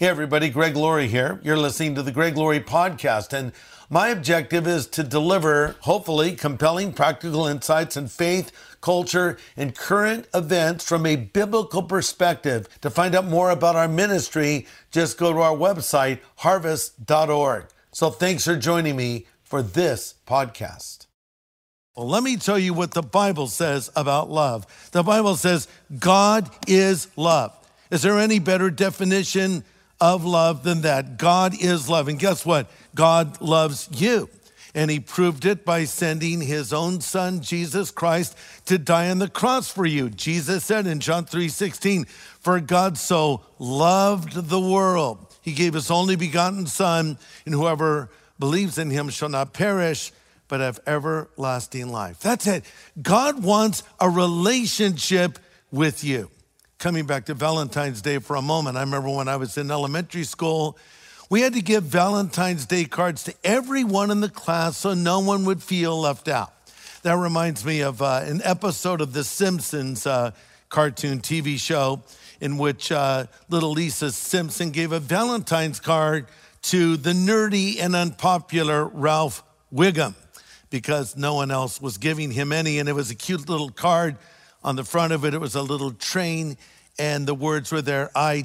Hey everybody, Greg Laurie here. You're listening to the Greg Laurie Podcast, and my objective is to deliver, hopefully, compelling practical insights in faith, culture, and current events from a biblical perspective. To find out more about our ministry, just go to our website, harvest.org. So thanks for joining me for this podcast. Well, let me tell you what the Bible says about love. The Bible says God is love. Is there any better definition of love than that? God is love. And guess what? God loves you. And he proved it by sending his own son, Jesus Christ, to die on the cross for you. Jesus said in John 3:16, "For God so loved the world, he gave his only begotten son, and whoever believes in him shall not perish, but have everlasting life." That's it. God wants a relationship with you. Coming back to Valentine's Day for a moment, I remember when I was in elementary school, we had to give Valentine's Day cards to everyone in the class so no one would feel left out. That reminds me of an episode of The Simpsons cartoon TV show in which little Lisa Simpson gave a Valentine's card to the nerdy and unpopular Ralph Wiggum because no one else was giving him any, and it was a cute little card. On the front of it, it was a little train, and the words were there, "I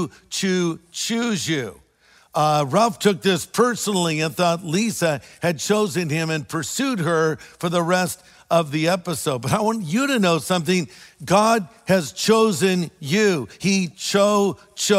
choose you." Ralph took this personally and thought Lisa had chosen him and pursued her for the rest of the episode. But I want you to know something. God has chosen you. He chose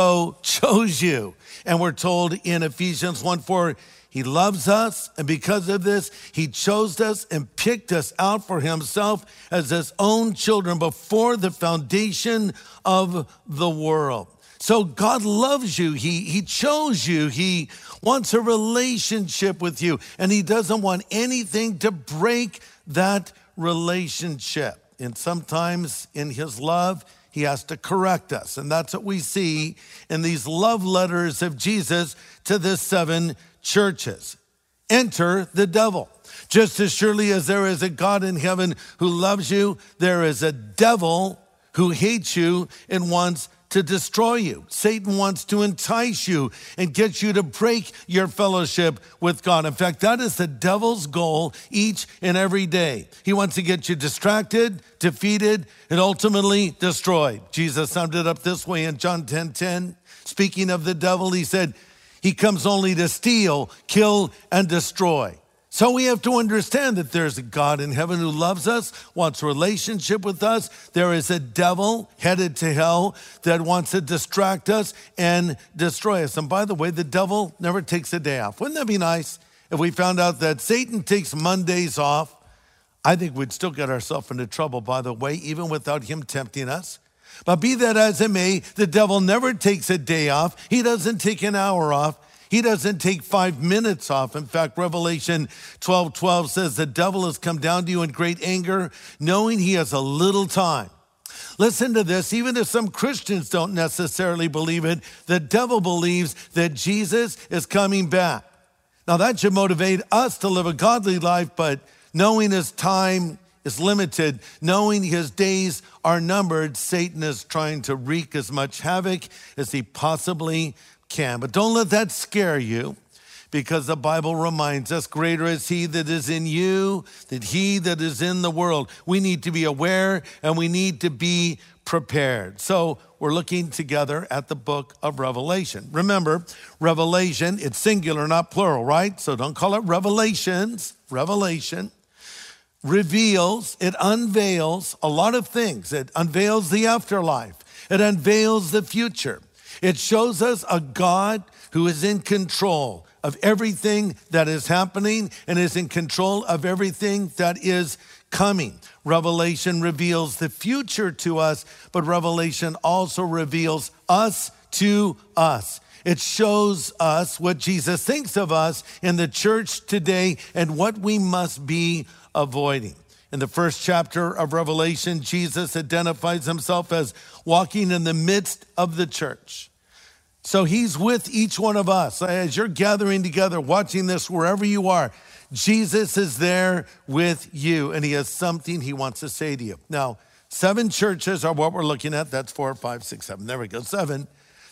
you. And we're told in Ephesians 1:4, he loves us, and because of this, he chose us and picked us out for himself as his own children before the foundation of the world. So God loves you. He chose you. He wants a relationship with you, and he doesn't want anything to break that relationship. And sometimes in his love, he has to correct us. And that's what we see in these love letters of Jesus to the 7 churches. Enter the devil. Just as surely as there is a God in heaven who loves you, there is a devil who hates you and wants to destroy you. Satan wants to entice you and get you to break your fellowship with God. In fact, that is the devil's goal each and every day. He wants to get you distracted, defeated, and ultimately destroyed. Jesus summed it up this way in John 10:10. Speaking of the devil, he said, he comes only to steal, kill, and destroy. So we have to understand that there's a God in heaven who loves us, wants a relationship with us. There is a devil headed to hell that wants to distract us and destroy us. And by the way, the devil never takes a day off. Wouldn't that be nice if we found out that Satan takes Mondays off? I think we'd still get ourselves into trouble, by the way, even without him tempting us. But be that as it may, the devil never takes a day off. He doesn't take an hour off. He doesn't take 5 minutes off. In fact, Revelation 12:12 says the devil has come down to you in great anger, knowing he has a little time. Listen to this. Even if some Christians don't necessarily believe it, the devil believes that Jesus is coming back. Now that should motivate us to live a godly life, but knowing his time is limited, knowing his days are numbered, Satan is trying to wreak as much havoc as he possibly can. But don't let that scare you, because the Bible reminds us, greater is he that is in you than he that is in the world. We need to be aware and we need to be prepared. So we're looking together at the book of Revelation. Remember, Revelation, it's singular, not plural, right? So don't call it Revelations. Revelation reveals, it unveils a lot of things. It unveils the afterlife. It unveils the future. It shows us a God who is in control of everything that is happening and is in control of everything that is coming. Revelation reveals the future to us, but Revelation also reveals us to us. It shows us what Jesus thinks of us in the church today and what we must be avoiding. In the first chapter of Revelation, Jesus identifies himself as walking in the midst of the church. So he's with each one of us. As you're gathering together, watching this wherever you are, Jesus is there with you, and he has something he wants to say to you. Now, 7 churches are what we're looking at. That's 4, 5, 6, 7. There we go, 7.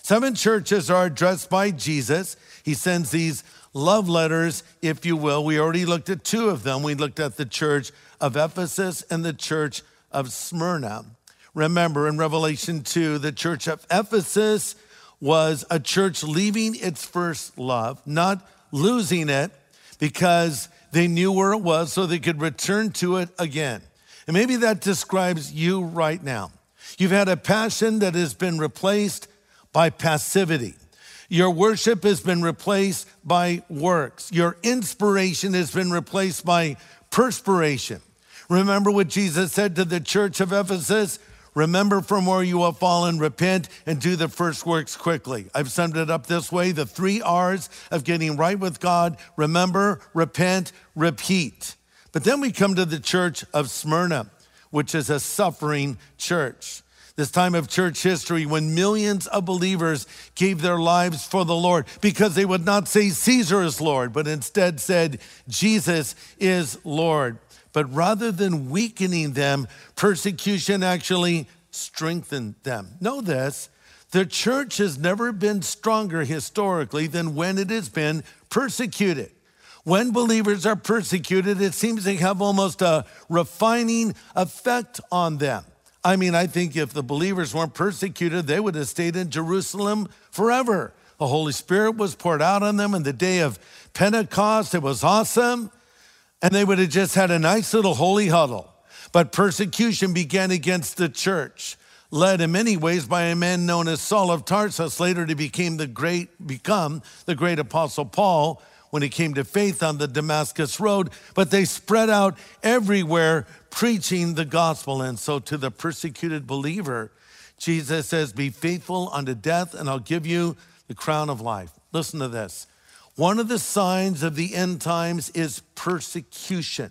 7 churches are addressed by Jesus. He sends these love letters, if you will. We already looked at 2 of them. We looked at the church of Ephesus and the church of Smyrna. Remember, in Revelation 2, the church of Ephesus was a church leaving its first love, not losing it, because they knew where it was so they could return to it again. And maybe that describes you right now. You've had a passion that has been replaced by passivity. Your worship has been replaced by works. Your inspiration has been replaced by perspiration. Remember what Jesus said to the church of Ephesus? Remember from where you have fallen, repent, and do the first works quickly. I've summed it up this way: the 3 R's of getting right with God: remember, repent, repeat. But then we come to the church of Smyrna, which is a suffering church. This time of church history when millions of believers gave their lives for the Lord because they would not say Caesar is Lord, but instead said Jesus is Lord. But rather than weakening them, persecution actually strengthened them. Know this, the church has never been stronger historically than when it has been persecuted. When believers are persecuted, it seems they have almost a refining effect on them. I mean, I think if the believers weren't persecuted, they would have stayed in Jerusalem forever. The Holy Spirit was poured out on them in the day of Pentecost. It was awesome. And they would have just had a nice little holy huddle. But persecution began against the church, led in many ways by a man known as Saul of Tarsus, later to become the great Apostle Paul when he came to faith on the Damascus Road. But they spread out everywhere preaching the gospel. And so to the persecuted believer, Jesus says, be faithful unto death, and I'll give you the crown of life. Listen to this. One of the signs of the end times is persecution.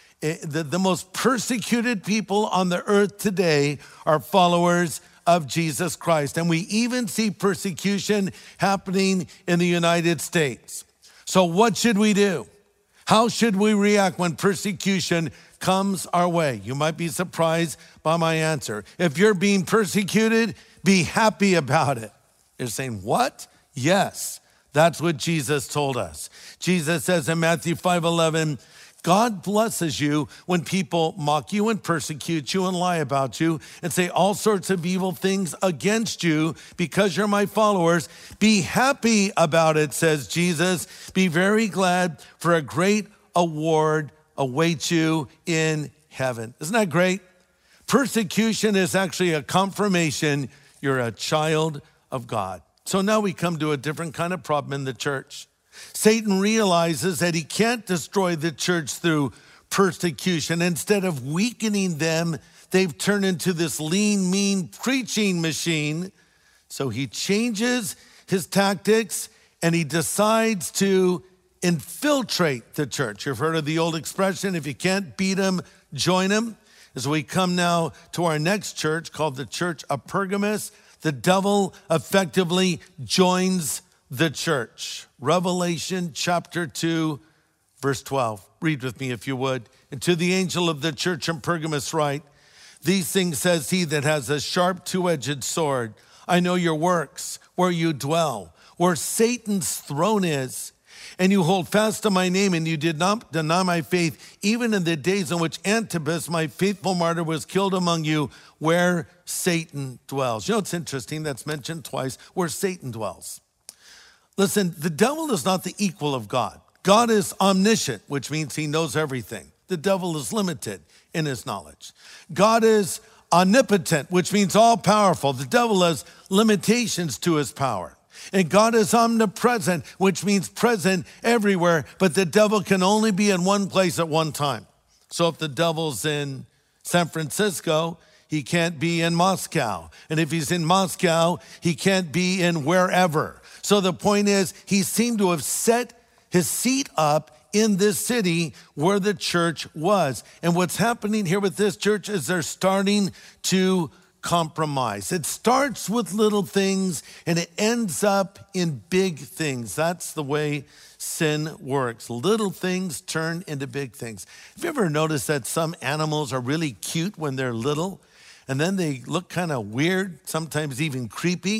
The most persecuted people on the earth today are followers of Jesus Christ. And we even see persecution happening in the United States. So what should we do? How should we react when persecution comes our way? You might be surprised by my answer. If you're being persecuted, be happy about it. You're saying, what? Yes. That's what Jesus told us. Jesus says in Matthew 5:11, God blesses you when people mock you and persecute you and lie about you and say all sorts of evil things against you because you're my followers. Be happy about it, says Jesus. Be very glad, for a great award awaits you in heaven. Isn't that great? Persecution is actually a confirmation you're a child of God. So now we come to a different kind of problem in the church. Satan realizes that he can't destroy the church through persecution. Instead of weakening them, they've turned into this lean, mean preaching machine. So he changes his tactics and he decides to infiltrate the church. You've heard of the old expression, if you can't beat them, join them. As we come now to our next church called the Church of Pergamos, the devil effectively joins the church. Revelation chapter 2, verse 12. Read with me if you would. And to the angel of the church in Pergamos write, these things says he that has a sharp two-edged sword. I know your works, where you dwell, where Satan's throne is. And you hold fast to my name, and you did not deny my faith, even in the days in which Antipas, my faithful martyr, was killed among you, where Satan dwells. You know, it's interesting, that's mentioned twice, where Satan dwells. Listen, the devil is not the equal of God. God is omniscient, which means he knows everything. The devil is limited in his knowledge. God is omnipotent, which means all powerful. The devil has limitations to his power. And God is omnipresent, which means present everywhere, but the devil can only be in one place at one time. So if the devil's in San Francisco, he can't be in Moscow. And if he's in Moscow, he can't be in wherever. So the point is, he seemed to have set his seat up in this city where the church was. And what's happening here with this church is they're starting to compromise. It starts with little things and it ends up in big things. That's the way sin works. Little things turn into big things. Have you ever noticed that some animals are really cute when they're little and then they look kind of weird, sometimes even creepy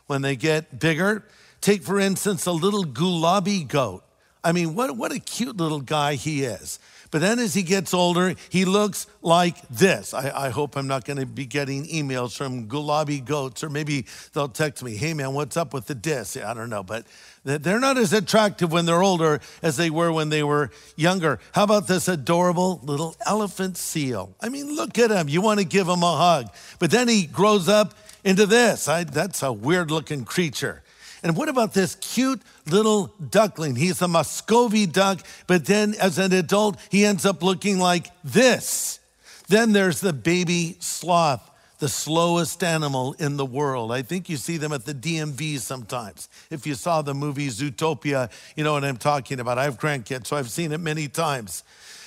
when they get bigger. Take, for instance, a little gulabi goat. I mean, what a cute little guy he is. But then as he gets older, he looks like this. I hope I'm not going to be getting emails from gulabi goats, or maybe they'll text me, hey man, what's up with the disc? I don't know, but they're not as attractive when they're older as they were when they were younger. How about this adorable little elephant seal? I mean, look at him. You want to give him a hug. But then he grows up into this. That's a weird looking creature. And what about this cute little duckling? He's a Muscovy duck, but then as an adult, he ends up looking like this. Then there's the baby sloth, the slowest animal in the world. I think you see them at the DMV sometimes. If you saw the movie Zootopia, you know what I'm talking about. I have grandkids, so I've seen it many times.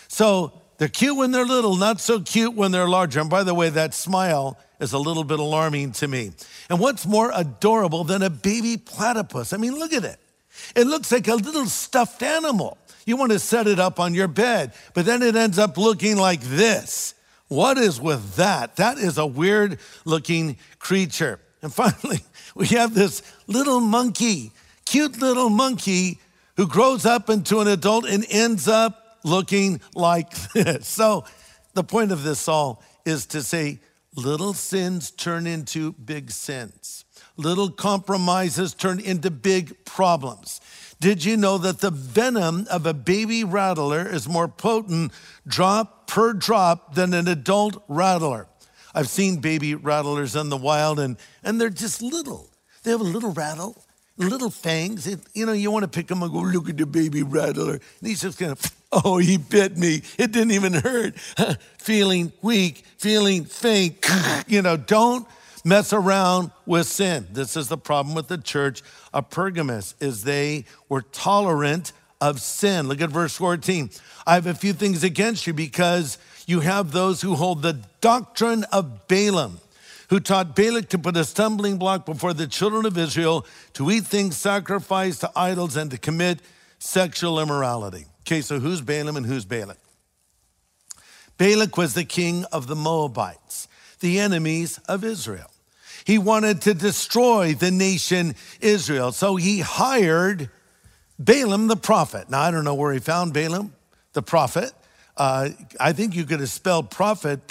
So they're cute when they're little, not so cute when they're larger. And by the way, that smile is a little bit alarming to me. And what's more adorable than a baby platypus? I mean, look at it. It looks like a little stuffed animal. You want to set it up on your bed, but then it ends up looking like this. What is with that? That is a weird looking creature. And finally, we have this little monkey, cute little monkey who grows up into an adult and ends up looking like this. So the point of this all is to say, little sins turn into big sins. Little compromises turn into big problems. Did you know that the venom of a baby rattler is more potent drop per drop than an adult rattler? I've seen baby rattlers in the wild, and they're just little. They have a little rattle, little fangs. You want to pick them and go, look at the baby rattler. And he's just going to, oh, he bit me. It didn't even hurt. Feeling weak, feeling faint. Don't mess around with sin. This is the problem with the church of Pergamos, is they were tolerant of sin. Look at verse 14. I have a few things against you because you have those who hold the doctrine of Balaam, who taught Balak to put a stumbling block before the children of Israel, to eat things sacrificed to idols and to commit sexual immorality. Okay, so who's Balaam and who's Balak? Balak was the king of the Moabites, the enemies of Israel. He wanted to destroy the nation Israel, so he hired Balaam the prophet. Now, I don't know where he found Balaam the prophet. I think you could have spelled prophet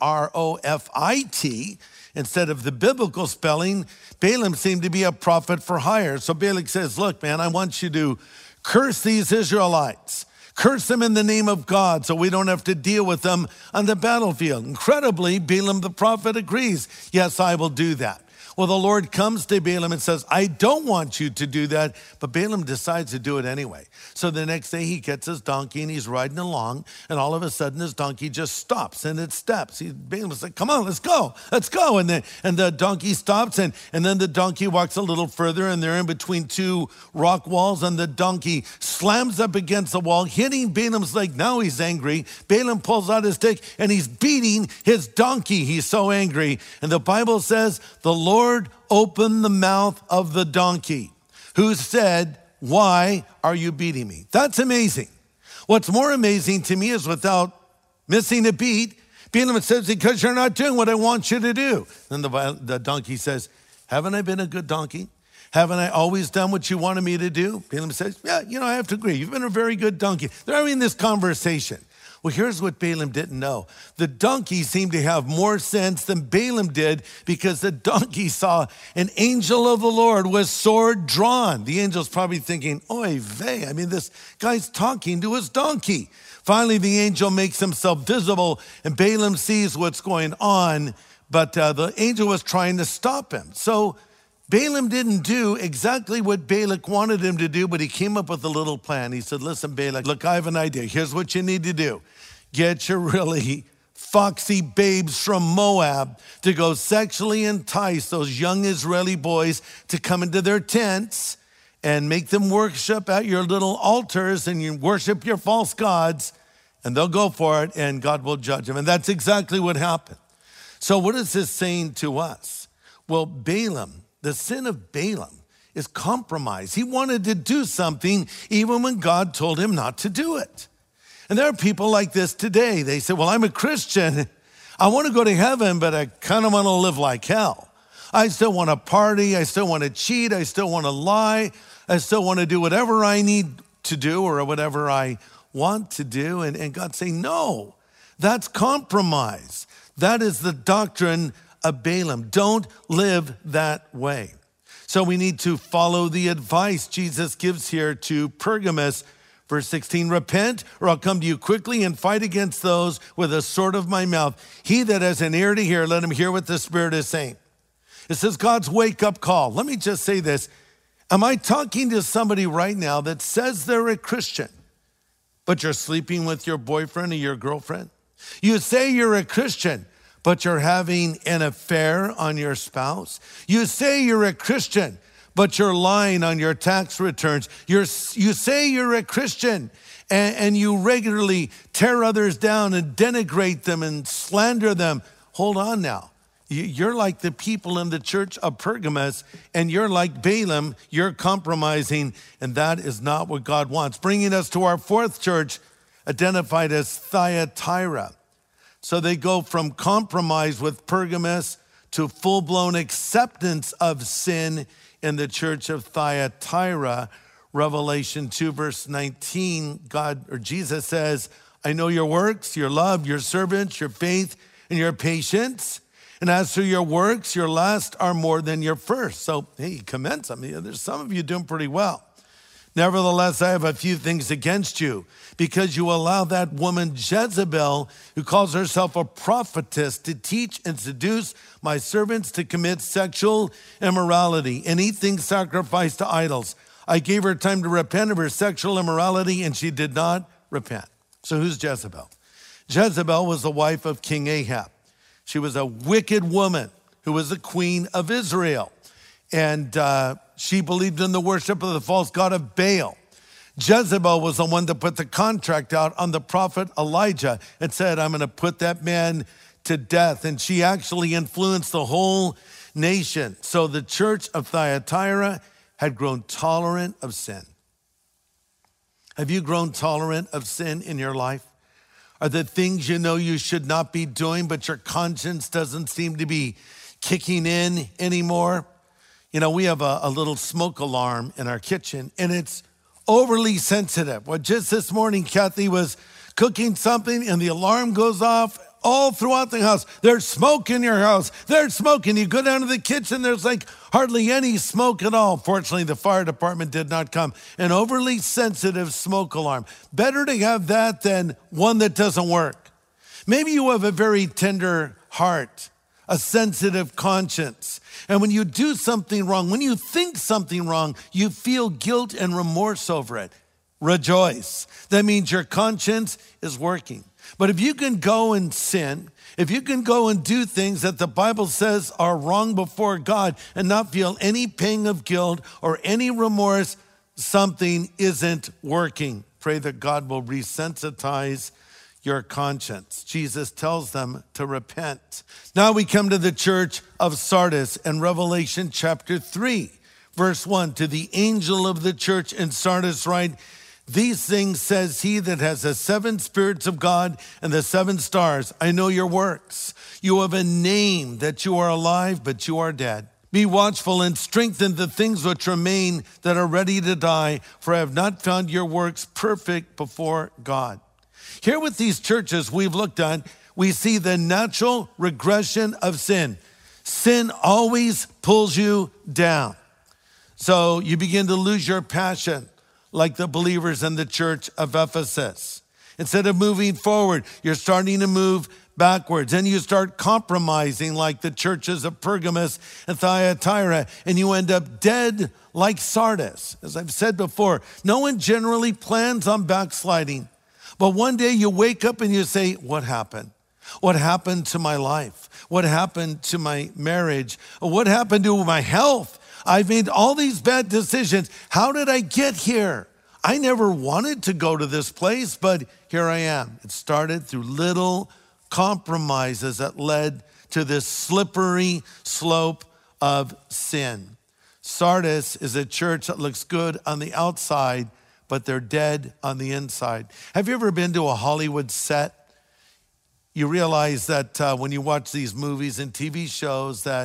P-R-O-F-I-T instead of the biblical spelling. Balaam seemed to be a prophet for hire. So Balak says, look, man, I want you to curse these Israelites. Curse them in the name of God so we don't have to deal with them on the battlefield. Incredibly, Balaam the prophet agrees. Yes, I will do that. Well, the Lord comes to Balaam and says, I don't want you to do that. But Balaam decides to do it anyway. So the next day he gets his donkey and he's riding along, and all of a sudden his donkey just stops and it steps. Balaam's like, come on, let's go. And the donkey stops, and then the donkey walks a little further, and they're in between two rock walls, and the donkey slams up against the wall, hitting Balaam's leg. Now he's angry. Balaam pulls out his stick and he's beating his donkey. He's so angry. And the Bible says the Lord opened the mouth of the donkey, who said, why are you beating me? That's amazing. What's more amazing to me is, without missing a beat, Balaam says, because you're not doing what I want you to do. Then the donkey says, haven't I been a good donkey? Haven't I always done what you wanted me to do? Balaam says, yeah, I have to agree. You've been a very good donkey. They're having this conversation. Well, here's what Balaam didn't know. The donkey seemed to have more sense than Balaam did, because the donkey saw an angel of the Lord with sword drawn. The angel's probably thinking, oy vey, this guy's talking to his donkey. Finally, the angel makes himself visible, and Balaam sees what's going on, but the angel was trying to stop him. So Balaam didn't do exactly what Balak wanted him to do, but he came up with a little plan. He said, listen, Balak, look, I have an idea. Here's what you need to do. Get your really foxy babes from Moab to go sexually entice those young Israeli boys to come into their tents and make them worship at your little altars, and you worship your false gods, and they'll go for it, and God will judge them. And that's exactly what happened. So what is this saying to us? Well, Balaam, the sin of Balaam is compromise. He wanted to do something even when God told him not to do it. And there are people like this today. They say, well, I'm a Christian. I want to go to heaven, but I kind of want to live like hell. I still want to party. I still want to cheat. I still want to lie. I still want to do whatever I need to do or whatever I want to do. And God's saying, no, that's compromise. That is the doctrine of Balaam. Don't live that way. So we need to follow the advice Jesus gives here to Pergamos. Verse 16, repent, or I'll come to you quickly and fight against those with the sword of my mouth. He that has an ear to hear, let him hear what the Spirit is saying. It says God's wake-up call. Let me just say this. Am I talking to somebody right now that says they're a Christian, but you're sleeping with your boyfriend or your girlfriend? You say you're a Christian, but you're having an affair on your spouse. You say you're a Christian, but you're lying on your tax returns. You say you're a Christian and you regularly tear others down and denigrate them and slander them. Hold on now. You're like the people in the church of Pergamos, and you're like Balaam. You're compromising, and that is not what God wants. Bringing us to our fourth church, identified as Thyatira. So they go from compromise with Pergamos to full-blown acceptance of sin in the church of Thyatira. Revelation 2, verse 19, Jesus says, I know your works, your love, your servants, your faith, and your patience. And as for your works, your last are more than your first. So, hey, he commends them. There's some of you doing pretty well. Nevertheless, I have a few things against you, because you allow that woman Jezebel, who calls herself a prophetess, to teach and seduce my servants to commit sexual immorality and eat things sacrificed to idols. I gave her time to repent of her sexual immorality, and she did not repent. So who's Jezebel? Jezebel was the wife of King Ahab. She was a wicked woman who was the queen of Israel. And she believed in the worship of the false god of Baal. Jezebel was the one that put the contract out on the prophet Elijah and said, I'm going to put that man to death. And she actually influenced the whole nation. So the church of Thyatira had grown tolerant of sin. Have you grown tolerant of sin in your life? Are there things you know you should not be doing, but your conscience doesn't seem to be kicking in anymore? You know, we have a little smoke alarm in our kitchen, and it's overly sensitive. Well, just this morning, Kathy was cooking something, and the alarm goes off all throughout the house. There's smoke in your house. There's smoke. And you go down to the kitchen, there's like hardly any smoke at all. Fortunately, the fire department did not come. An overly sensitive smoke alarm. Better to have that than one that doesn't work. Maybe you have a very tender heart, a sensitive conscience. And when you do something wrong, when you think something wrong, you feel guilt and remorse over it. Rejoice. That means your conscience is working. But if you can go and sin, if you can go and do things that the Bible says are wrong before God and not feel any pang of guilt or any remorse, something isn't working. Pray that God will resensitize your conscience. Jesus tells them to repent. Now we come to the church of Sardis in Revelation chapter 3, verse 1. To the angel of the church in Sardis write, these things says he that has the seven spirits of God and the seven stars. I know your works. You have a name that you are alive, but you are dead. Be watchful and strengthen the things which remain that are ready to die, for I have not found your works perfect before God. Here with these churches we've looked at, we see the natural regression of sin. Sin always pulls you down. So you begin to lose your passion, like the believers in the church of Ephesus. Instead of moving forward, you're starting to move backwards, and you start compromising like the churches of Pergamos and Thyatira, and you end up dead like Sardis. As I've said before, no one generally plans on backsliding, but one day you wake up and you say, what happened? What happened to my life? What happened to my marriage? What happened to my health? I've made all these bad decisions. How did I get here? I never wanted to go to this place, but here I am. It started through little compromises that led to this slippery slope of sin. Sardis is a church that looks good on the outside, but they're dead on the inside. Have you ever been to a Hollywood set? You realize that when you watch these movies and TV shows that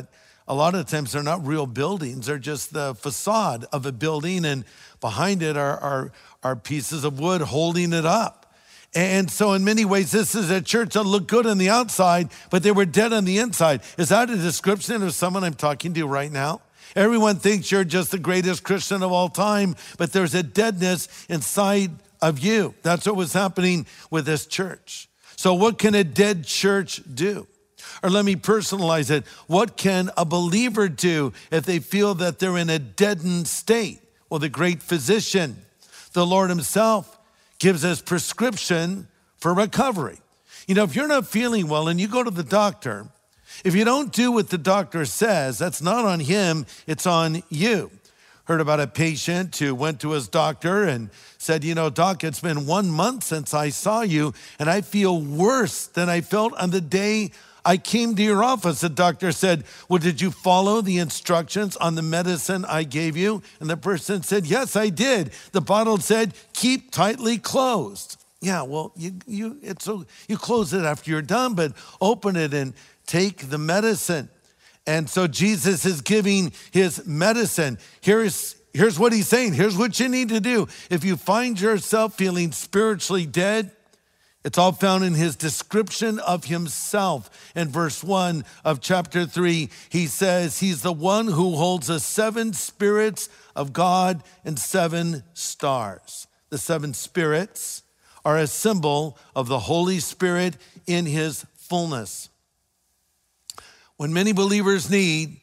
a lot of times they're not real buildings. They're just the facade of a building, and behind it are pieces of wood holding it up. And so in many ways, this is a church that looked good on the outside, but they were dead on the inside. Is that a description of someone I'm talking to right now? Everyone thinks you're just the greatest Christian of all time, but there's a deadness inside of you. That's what was happening with this church. So what can a dead church do? Or let me personalize it. What can a believer do if they feel that they're in a deadened state? Well, the great physician, the Lord himself, gives us prescription for recovery. You know, if you're not feeling well and you go to the doctor, if you don't do what the doctor says, that's not on him, it's on you. Heard about a patient who went to his doctor and said, you know, doc, it's been 1 month since I saw you and I feel worse than I felt on the day I came to your office. The doctor said, well, did you follow the instructions on the medicine I gave you? And the person said, yes, I did. The bottle said, keep tightly closed. Yeah, well, you close it after you're done, but open it and take the medicine. And so Jesus is giving his medicine. Here's what he's saying. Here's what you need to do. If you find yourself feeling spiritually dead, it's all found in his description of himself. In verse 1 of chapter 3, he says he's the one who holds the 7 spirits of God and 7 stars. The 7 spirits are a symbol of the Holy Spirit in his fullness. What many believers need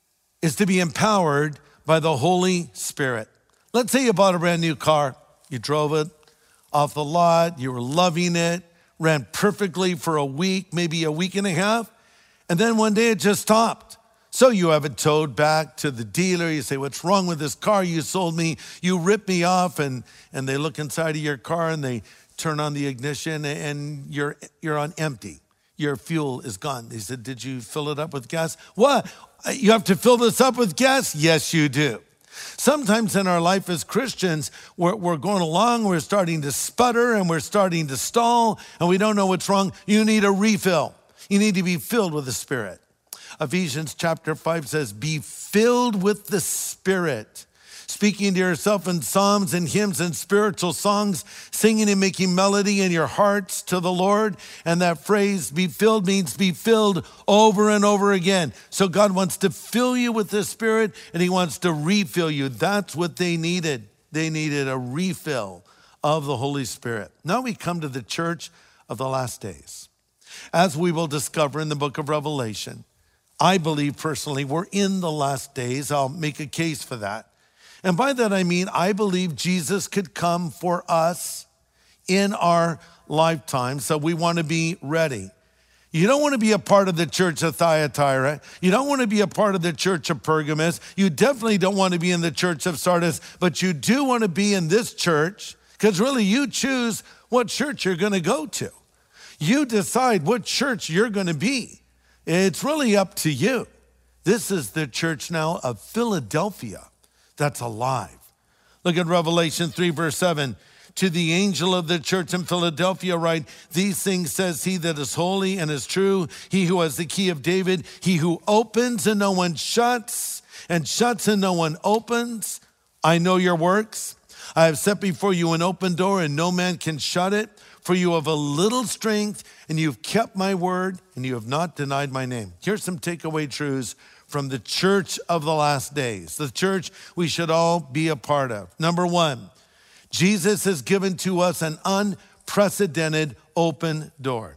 is to be empowered by the Holy Spirit. Let's say you bought a brand new car, you drove it off the lot, you were loving it, ran perfectly for a week, maybe a week and a half, and then one day it just stopped. So you have it towed back to the dealer. You say, what's wrong with this car you sold me? You ripped me off, and they look inside of your car and they turn on the ignition and you're on empty. Your fuel is gone. They said, did you fill it up with gas? What? You have to fill this up with gas? Yes, you do. Sometimes in our life as Christians, we're going along, we're starting to sputter and we're starting to stall and we don't know what's wrong. You need a refill. You need to be filled with the Spirit. Ephesians chapter 5 says, be filled with the Spirit. Speaking to yourself in psalms and hymns and spiritual songs, singing and making melody in your hearts to the Lord. And that phrase, be filled, means be filled over and over again. So God wants to fill you with the Spirit and he wants to refill you. That's what they needed. They needed a refill of the Holy Spirit. Now we come to the church of the last days. As we will discover in the book of Revelation, I believe personally we're in the last days. I'll make a case for that. And by that I mean, I believe Jesus could come for us in our lifetime, so we want to be ready. You don't want to be a part of the church of Thyatira. You don't want to be a part of the church of Pergamos. You definitely don't want to be in the church of Sardis, but you do want to be in this church because really you choose what church you're going to go to. You decide what church you're going to be. It's really up to you. This is the church now of Philadelphia that's alive. Look at Revelation 3, verse 7. To the angel of the church in Philadelphia write, these things says he that is holy and is true, he who has the key of David, he who opens and no one shuts, and shuts and no one opens. I know your works. I have set before you an open door and no man can shut it. For you have a little strength and you've kept my word and you have not denied my name. Here's some takeaway truths from the church of the last days, the church we should all be a part of. Number one, Jesus has given to us an unprecedented open door.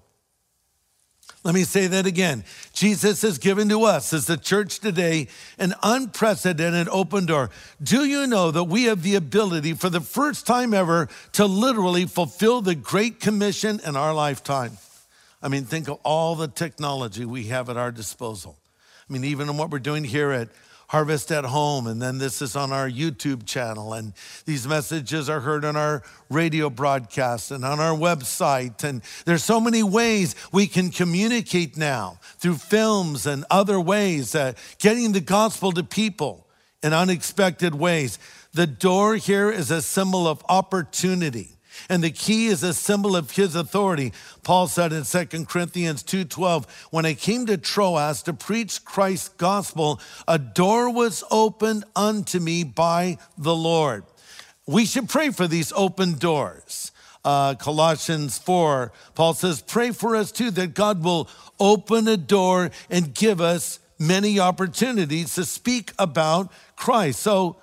Let me say that again. Jesus has given to us as the church today an unprecedented open door. Do you know that we have the ability for the first time ever to literally fulfill the Great Commission in our lifetime? I mean, think of all the technology we have at our disposal. I mean, even in what we're doing here at Harvest at Home, and then this is on our YouTube channel, and these messages are heard on our radio broadcasts and on our website, and there's so many ways we can communicate now through films and other ways, getting the gospel to people in unexpected ways. The door here is a symbol of opportunity. And the key is a symbol of his authority. Paul said in 2 Corinthians 2:12, when I came to Troas to preach Christ's gospel, a door was opened unto me by the Lord. We should pray for these open doors. Colossians 4, Paul says, pray for us too, that God will open a door and give us many opportunities to speak about Christ. So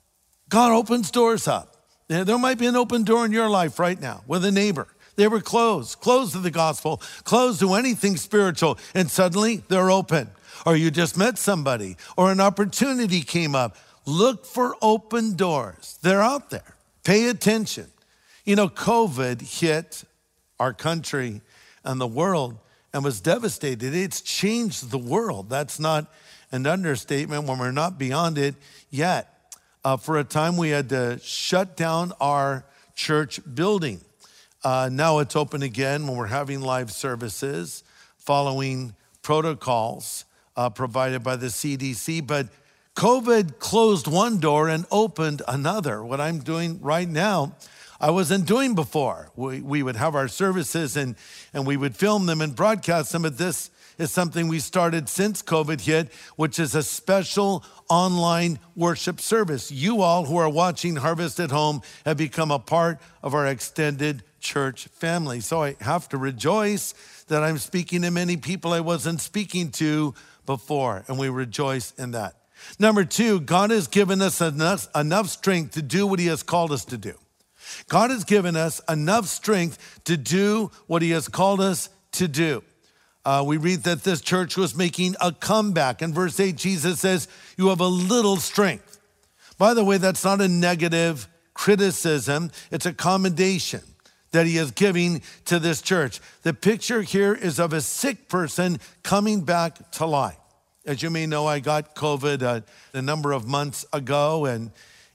God opens doors up. There might be an open door in your life right now with a neighbor. They were closed to the gospel, closed to anything spiritual, and suddenly they're open. Or you just met somebody, or an opportunity came up. Look for open doors. They're out there. Pay attention. You know, COVID hit our country and the world and was devastated. It's changed the world. That's not an understatement when we're not beyond it yet. For a time, we had to shut down our church building. Now it's open again when we're having live services, following protocols provided by the CDC. But COVID closed one door and opened another. What I'm doing right now, I wasn't doing before. We would have our services and we would film them and broadcast them, but this is something we started since COVID hit, which is a special online worship service. You all who are watching Harvest at Home have become a part of our extended church family. So I have to rejoice that I'm speaking to many people I wasn't speaking to before, and we rejoice in that. Number two, God has given us enough strength to do what he has called us to do. God has given us enough strength to do what he has called us to do. We read that this church was making a comeback. In verse 8, Jesus says, you have a little strength. By the way, that's not a negative criticism. It's a commendation that he is giving to this church. The picture here is of a sick person coming back to life. As you may know, I got COVID a number of months ago, and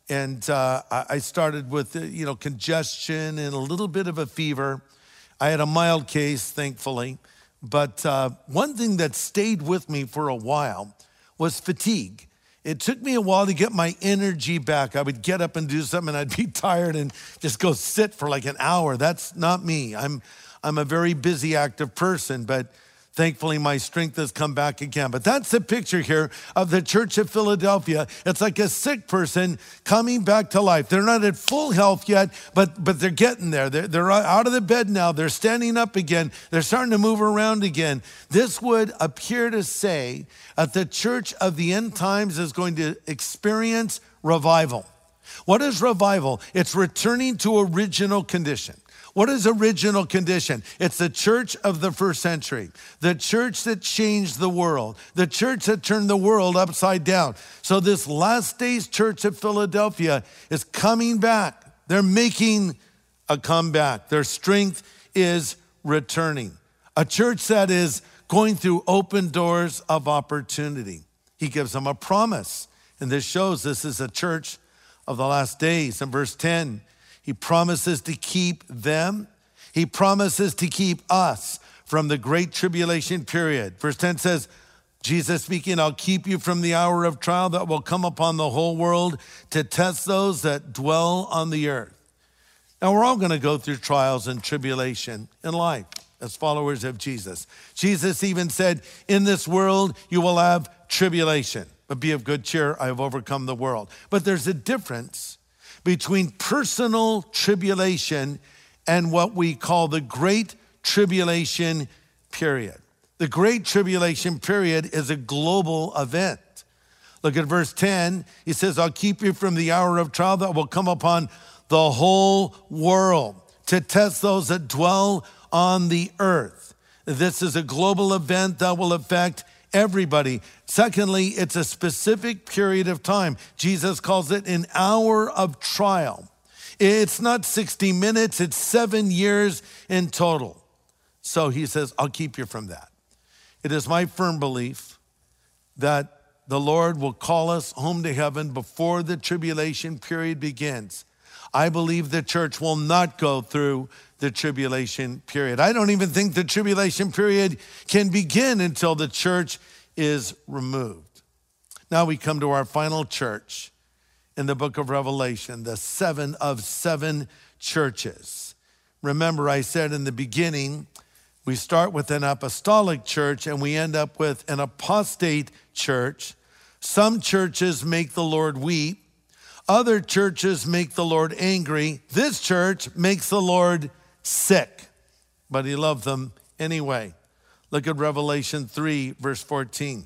I started with congestion and a little bit of a fever. I had a mild case, thankfully. But one thing that stayed with me for a while was fatigue. It took me a while to get my energy back. I would get up and do something and I'd be tired and just go sit for like an hour. That's not me. I'm a very busy, active person, but thankfully my strength has come back again. But that's the picture here of the church of Philadelphia. It's like a sick person coming back to life. They're not at full health yet, but they're getting there. They're out of the bed now. They're standing up again. They're starting to move around again. This would appear to say that the church of the end times is going to experience revival. What is revival? It's returning to original condition. What is original condition? It's the church of the first century, the church that changed the world, the church that turned the world upside down. So this last days church of Philadelphia is coming back. They're making a comeback. Their strength is returning. A church that is going through open doors of opportunity. He gives them a promise. And this shows this is a church of the last days. In verse 10, he promises to keep them. He promises to keep us from the great tribulation period. Verse 10 says, Jesus speaking, I'll keep you from the hour of trial that will come upon the whole world to test those that dwell on the earth. Now, we're all going to go through trials and tribulation in life as followers of Jesus. Jesus even said, in this world, you will have tribulation, but be of good cheer. I have overcome the world. But there's a difference between personal tribulation and what we call the Great Tribulation period. The Great Tribulation period is a global event. Look at verse 10. He says, I'll keep you from the hour of trial that will come upon the whole world to test those that dwell on the earth. This is a global event that will affect everybody. Secondly, it's a specific period of time. Jesus calls it an hour of trial. It's not 60 minutes, it's 7 years in total. So he says, I'll keep you from that. It is my firm belief that the Lord will call us home to heaven before the tribulation period begins. I believe the church will not go through the tribulation period. I don't even think the tribulation period can begin until the church is removed. Now we come to our final church in the book of Revelation, the 7 of 7 churches. Remember, I said in the beginning, we start with an apostolic church and we end up with an apostate church. Some churches make the Lord weep. Other churches make the Lord angry. This church makes the Lord sick, but he loved them anyway. Look at Revelation 3, verse 14.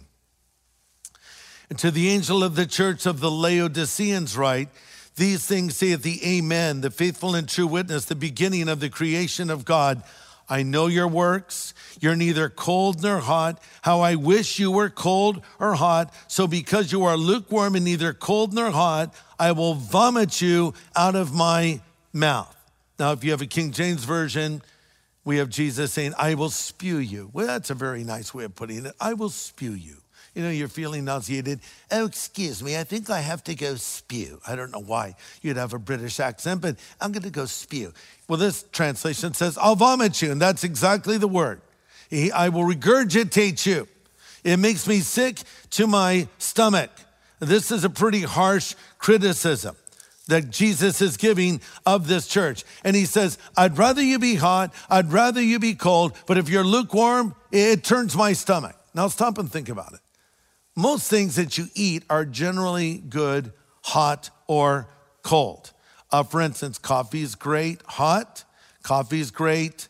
And to the angel of the church of the Laodiceans write, these things saith the Amen, the faithful and true witness, the beginning of the creation of God. I know your works. You're neither cold nor hot. How I wish you were cold or hot. So because you are lukewarm and neither cold nor hot, I will vomit you out of my mouth. Now, if you have a King James Version, we have Jesus saying, I will spew you. Well, that's a very nice way of putting it. I will spew you. You know, you're feeling nauseated. Oh, excuse me, I think I have to go spew. I don't know why you'd have a British accent, but I'm going to go spew. Well, this translation says, I'll vomit you, and that's exactly the word. I will regurgitate you. It makes me sick to my stomach. This is a pretty harsh criticism that Jesus is giving of this church. And he says, I'd rather you be hot, I'd rather you be cold, but if you're lukewarm, it turns my stomach. Now stop and think about it. Most things that you eat are generally good, hot or cold. For instance, coffee is great hot. Coffee is great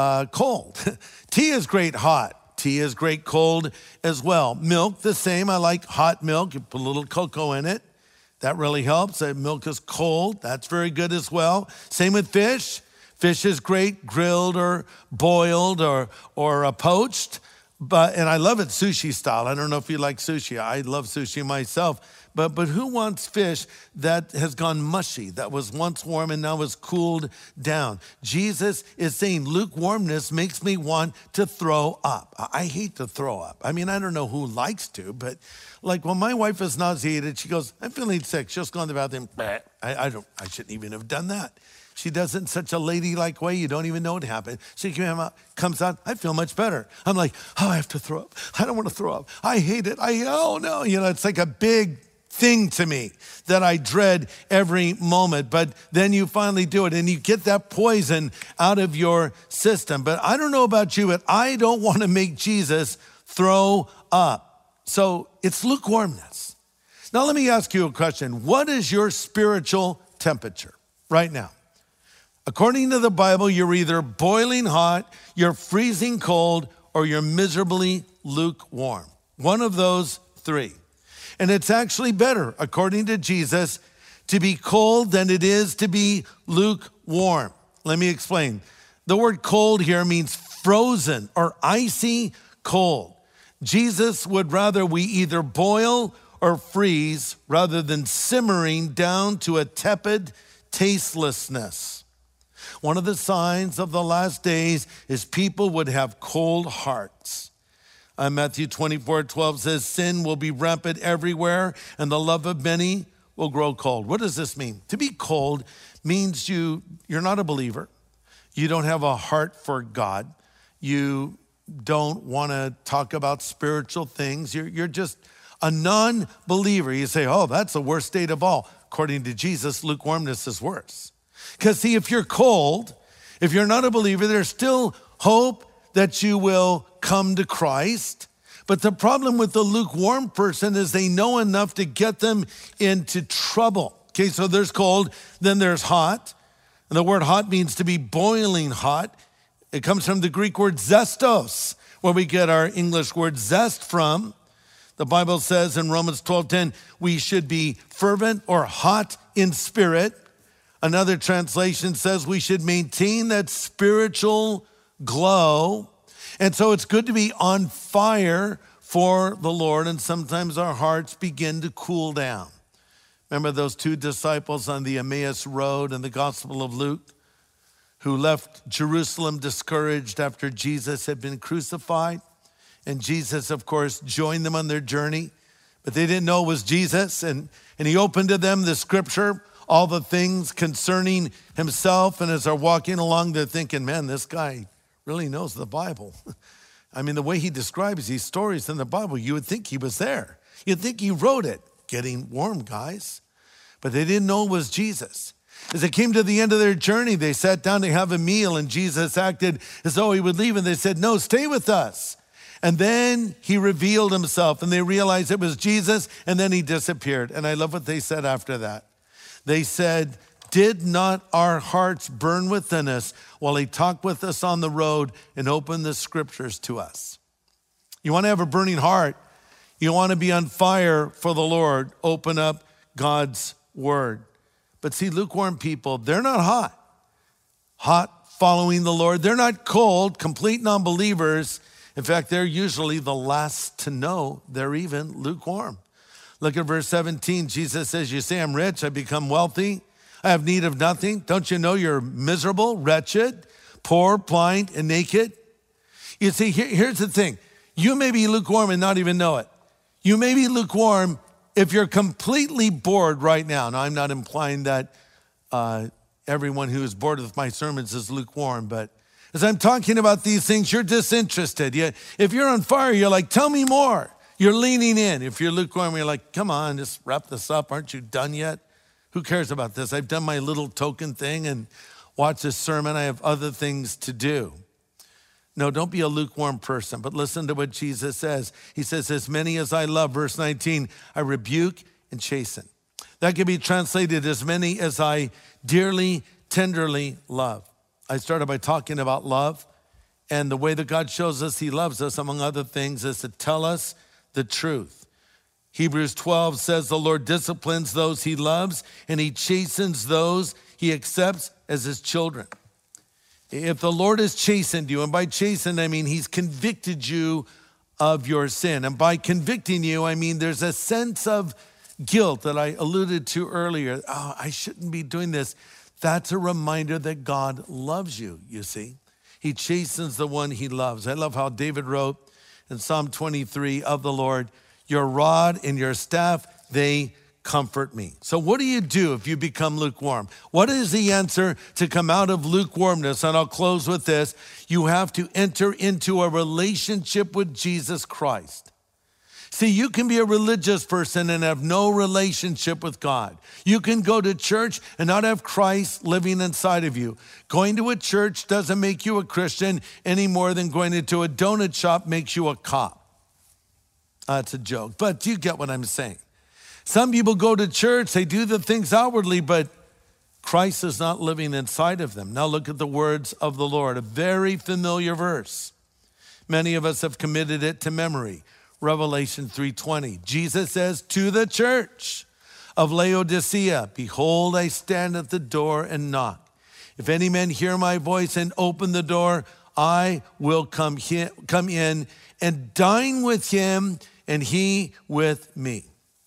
cold. Tea is great hot. Tea is great cold as well. Milk, the same. I like hot milk. You put a little cocoa in it. That really helps. Milk is cold. That's very good as well. Same with fish. Fish is great grilled or boiled or poached. And I love it sushi style. I don't know if you like sushi. I love sushi myself. But who wants fish that has gone mushy, that was once warm and now is cooled down? Jesus is saying lukewarmness makes me want to throw up. I hate to throw up. I mean, I don't know who likes to, but like when my wife is nauseated, she goes, I'm feeling sick. She'll just go in the bathroom. I shouldn't even have done that. She does it in such a ladylike way, you don't even know what happened. She comes out, I feel much better. I'm like, I have to throw up. I don't want to throw up. I hate it. Oh no. It's like a big thing to me that I dread every moment. But then you finally do it and you get that poison out of your system. But I don't know about you, but I don't want to make Jesus throw up. So it's lukewarmness. Now let me ask you a question. What is your spiritual temperature right now? According to the Bible, you're either boiling hot, you're freezing cold, or you're miserably lukewarm. One of those three. And it's actually better, according to Jesus, to be cold than it is to be lukewarm. Let me explain. The word cold here means frozen or icy cold. Jesus would rather we either boil or freeze rather than simmering down to a tepid tastelessness. One of the signs of the last days is people would have cold hearts. Matthew 24:12 says, sin will be rampant everywhere and the love of many will grow cold. What does this mean? To be cold means you're not a believer. You don't have a heart for God. You don't want to talk about spiritual things. You're just a non-believer. You say, oh, that's the worst state of all. According to Jesus, lukewarmness is worse. Because see, if you're cold, if you're not a believer, there's still hope that you will come to Christ. But the problem with the lukewarm person is they know enough to get them into trouble. Okay, so there's cold, then there's hot. And the word hot means to be boiling hot. It comes from the Greek word zestos, where we get our English word zest from. The Bible says in Romans 12:10, we should be fervent or hot in spirit. Another translation says we should maintain that spiritual glow. And so it's good to be on fire for the Lord. And sometimes our hearts begin to cool down. Remember those two disciples on the Emmaus Road in the Gospel of Luke who left Jerusalem discouraged after Jesus had been crucified? And Jesus, of course, joined them on their journey, but they didn't know it was Jesus. And he opened to them the scripture, all the things concerning himself. And as they're walking along, they're thinking, man, this guy really knows the Bible. I mean, the way he describes these stories in the Bible, you would think he was there. You'd think he wrote it. Getting warm, guys. but they didn't know it was Jesus. As they came to the end of their journey, they sat down to have a meal, and Jesus acted as though he would leave, and they said, no, stay with us. And then he revealed himself, and they realized it was Jesus, and then he disappeared. And I love what they said after that. They said, did not our hearts burn within us while he talked with us on the road and opened the scriptures to us? You want to have a burning heart. You want to be on fire for the Lord. Open up God's word. But see, lukewarm people, they're not hot following the Lord. They're not cold, complete non-believers. In fact, they're usually the last to know they're even lukewarm. Look at verse 17. Jesus says, you say I'm rich, I become wealthy, I have need of nothing. Don't you know you're miserable, wretched, poor, blind, and naked? You see, here's the thing. You may be lukewarm and not even know it. You may be lukewarm if you're completely bored right now. Now, I'm not implying that everyone who is bored with my sermons is lukewarm, but as I'm talking about these things, you're disinterested. If you're on fire, you're like, tell me more. You're leaning in. If you're lukewarm, you're like, come on, just wrap this up. Aren't you done yet? Who cares about this? I've done my little token thing and watched this sermon. I have other things to do. No, don't be a lukewarm person, but listen to what Jesus says. He says, as many as I love, verse 19, I rebuke and chasten. That can be translated as many as I dearly, tenderly love. I started by talking about love, and the way that God shows us he loves us, among other things, is to tell us the truth. Hebrews 12 says the Lord disciplines those he loves, and he chastens those he accepts as his children. If the Lord has chastened you, and by chastened, I mean he's convicted you of your sin. And by convicting you, I mean there's a sense of guilt that I alluded to earlier. Oh, I shouldn't be doing this. That's a reminder that God loves you, you see. He chastens the one he loves. I love how David wrote in Psalm 23 of the Lord, your rod and your staff, they comfort me. So what do you do if you become lukewarm? What is the answer to come out of lukewarmness? And I'll close with this. You have to enter into a relationship with Jesus Christ. See, you can be a religious person and have no relationship with God. You can go to church and not have Christ living inside of you. Going to a church doesn't make you a Christian any more than going into a donut shop makes you a cop. That's a joke, but you get what I'm saying. Some people go to church, they do the things outwardly, but Christ is not living inside of them. Now look at the words of the Lord, a very familiar verse. Many of us have committed it to memory. Revelation 3:20. Jesus says to the church of Laodicea, behold, I stand at the door and knock. If any man hear my voice and open the door, I will come in and dine with him and he with me.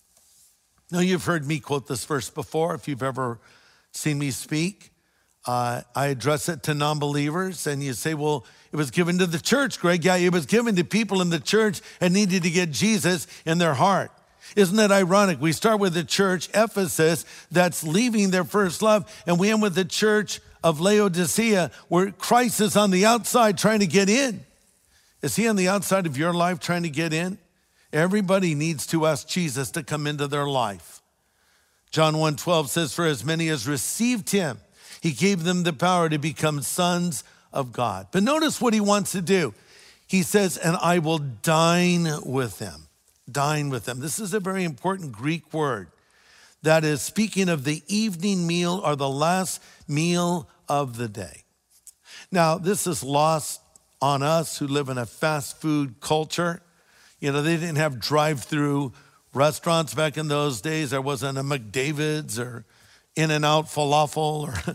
Now, you've heard me quote this verse before. If you've ever seen me speak, I address it to non-believers, and you say, well, it was given to the church, Greg. Yeah, it was given to people in the church and needed to get Jesus in their heart. Isn't it ironic? We start with the church, Ephesus, that's leaving their first love, and we end with the church of Laodicea, where Christ is on the outside trying to get in. Is he on the outside of your life trying to get in? Everybody needs to ask Jesus to come into their life. John 1:12 says, for as many as received him, he gave them the power to become sons of God. But notice what he wants to do. He says, and I will dine with them. Dine with them. This is a very important Greek word that is speaking of the evening meal or the last meal of the day. Now, this is lost on us who live in a fast food culture. You know, they didn't have drive-through restaurants back in those days. There wasn't a McDavid's or In-N-Out falafel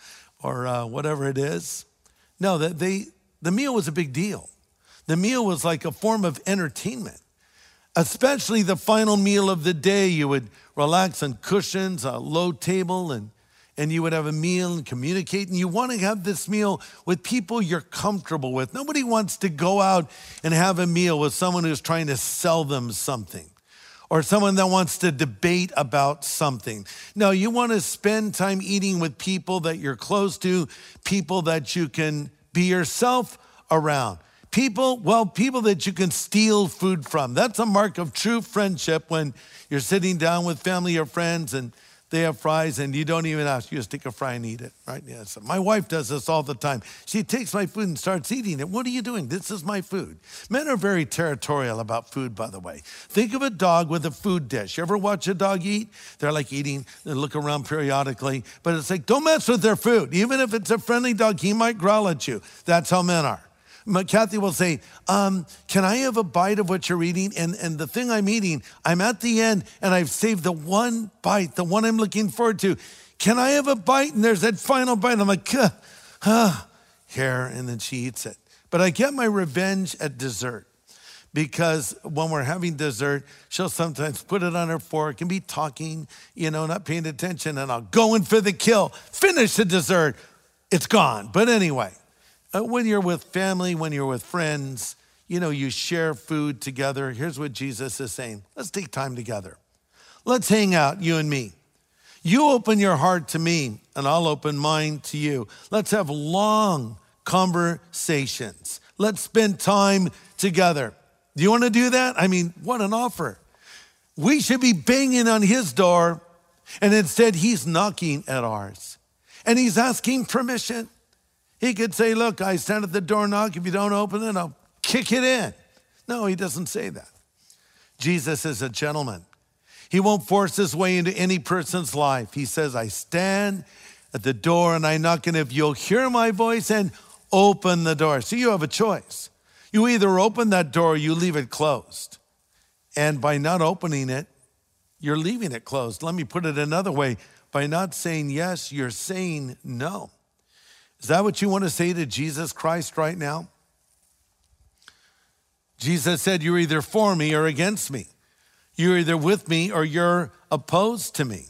or whatever it is. No, the meal was a big deal. The meal was like a form of entertainment, especially the final meal of the day. You would relax on cushions, a low table, and you would have a meal and communicate. And you want to have this meal with people you're comfortable with. Nobody wants to go out and have a meal with someone who's trying to sell them something or someone that wants to debate about something. No, you want to spend time eating with people that you're close to, people that you can be yourself around. People that you can steal food from. That's a mark of true friendship when you're sitting down with family or friends and They have fries and you don't even ask. You just take a fry and eat it, right? Yeah, so my wife does this all the time. She takes my food and starts eating it. What are you doing? This is my food. Men are very territorial about food, by the way. Think of a dog with a food dish. You ever watch a dog eat? They're like eating, they look around periodically, but it's like, don't mess with their food. Even if it's a friendly dog, he might growl at you. That's how men are. Kathy will say, can I have a bite of what you're eating? And the thing I'm eating, I'm at the end and I've saved the one bite, the one I'm looking forward to. Can I have a bite? And there's that final bite. I'm like, here, and then she eats it. But I get my revenge at dessert because when we're having dessert, she'll sometimes put it on her fork and be talking, not paying attention. And I'll go in for the kill, finish the dessert. It's gone. But anyway. When you're with family, when you're with friends, you share food together. Here's what Jesus is saying. Let's take time together. Let's hang out, you and me. You open your heart to me, and I'll open mine to you. Let's have long conversations. Let's spend time together. Do you want to do that? I mean, what an offer. We should be banging on his door, and instead he's knocking at ours. And he's asking permission. He could say, look, I stand at the door and knock. If you don't open it, I'll kick it in. No, he doesn't say that. Jesus is a gentleman. He won't force his way into any person's life. He says, I stand at the door and I knock, and if you'll hear my voice and open the door. So you have a choice. You either open that door or you leave it closed. And by not opening it, you're leaving it closed. Let me put it another way. By not saying yes, you're saying no. Is that what you want to say to Jesus Christ right now? Jesus said, you're either for me or against me. You're either with me or you're opposed to me.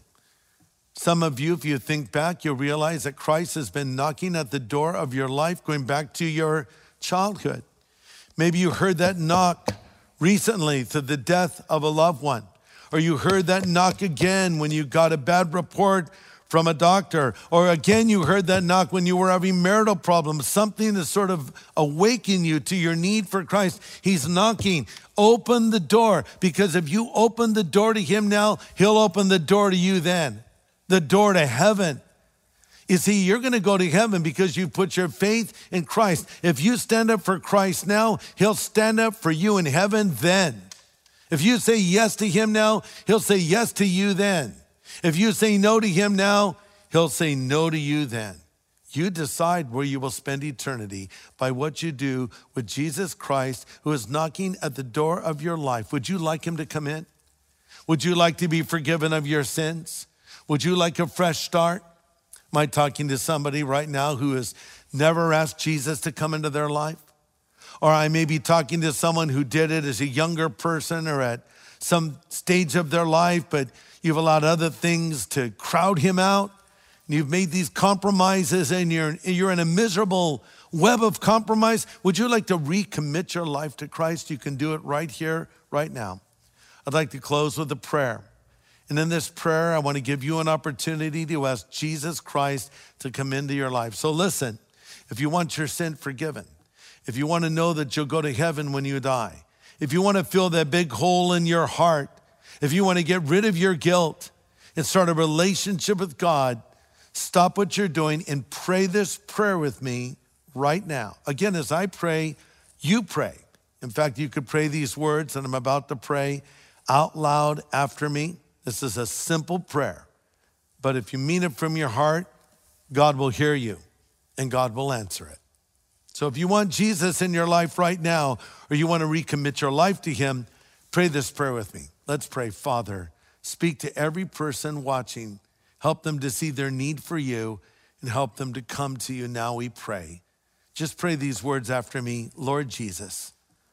Some of you, if you think back, you'll realize that Christ has been knocking at the door of your life, going back to your childhood. Maybe you heard that knock recently to the death of a loved one, or you heard that knock again when you got a bad report from a doctor, or again, you heard that knock when you were having marital problems, something to sort of awaken you to your need for Christ. He's knocking. Open the door, because if you open the door to him now, he'll open the door to you then, the door to heaven. You see, you're going to go to heaven because you put your faith in Christ. If you stand up for Christ now, he'll stand up for you in heaven then. If you say yes to him now, he'll say yes to you then. If you say no to him now, he'll say no to you then. You decide where you will spend eternity by what you do with Jesus Christ, who is knocking at the door of your life. Would you like him to come in? Would you like to be forgiven of your sins? Would you like a fresh start? Am I talking to somebody right now who has never asked Jesus to come into their life? Or I may be talking to someone who did it as a younger person or at some stage of their life, but you've allowed other things to crowd him out. And you've made these compromises and you're in a miserable web of compromise. Would you like to recommit your life to Christ? You can do it right here, right now. I'd like to close with a prayer. And in this prayer, I want to give you an opportunity to ask Jesus Christ to come into your life. So listen, if you want your sin forgiven, if you want to know that you'll go to heaven when you die, if you want to fill that big hole in your heart, if you want to get rid of your guilt and start a relationship with God, stop what you're doing and pray this prayer with me right now. Again, as I pray, you pray. In fact, you could pray these words that I'm about to pray out loud after me. This is a simple prayer, but if you mean it from your heart, God will hear you and God will answer it. So if you want Jesus in your life right now, or you want to recommit your life to him, pray this prayer with me. Let's pray. Father, speak to every person watching. Help them to see their need for you and help them to come to you now, we pray. Just pray these words after me. Lord Jesus,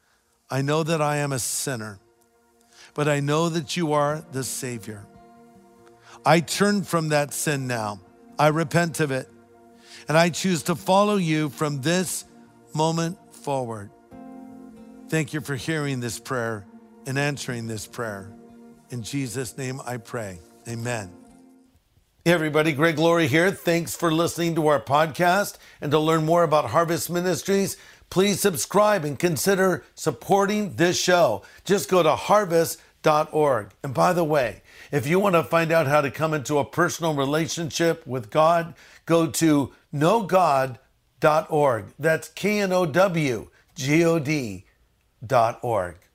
I know that I am a sinner, but I know that you are the Savior. I turn from that sin now. I repent of it, and I choose to follow you from this moment forward. Thank you for hearing this prayer and answering this prayer. In Jesus' name I pray, amen. Hey everybody, Greg Laurie here. Thanks for listening to our podcast. And to learn more about Harvest Ministries, please subscribe and consider supporting this show. Just go to harvest.co knowgod.org. And by the way, if you want to find out how to come into a personal relationship with God, go to knowgod.org. That's knowgod.org.